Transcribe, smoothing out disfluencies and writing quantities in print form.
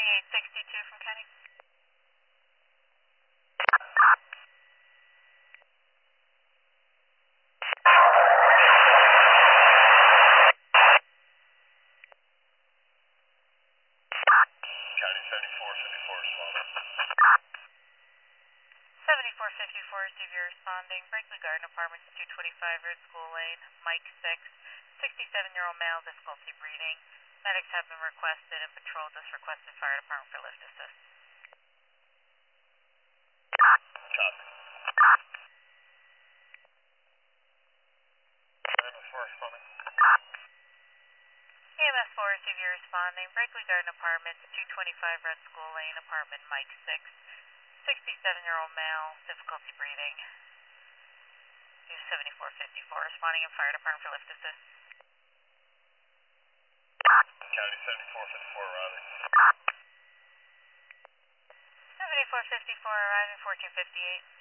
2862 from County. County 7454 responding. 7454, receive your responding. Berkeley Garden Apartments, 225 Red School Lane, Mike 6, 67-year-old male, difficulty breathing. Medics have been requested and patrol just requested fire department for lift assist. Copy. EMS 4 responding. EMS 4, receive your responding. Berkeley Garden Apartments, 225 Red School Lane, apartment Mike 6, 67-year-old male, difficulty breathing. 7454, responding in fire department for lift assist. County 7454 arriving. 7454 arriving, 1458.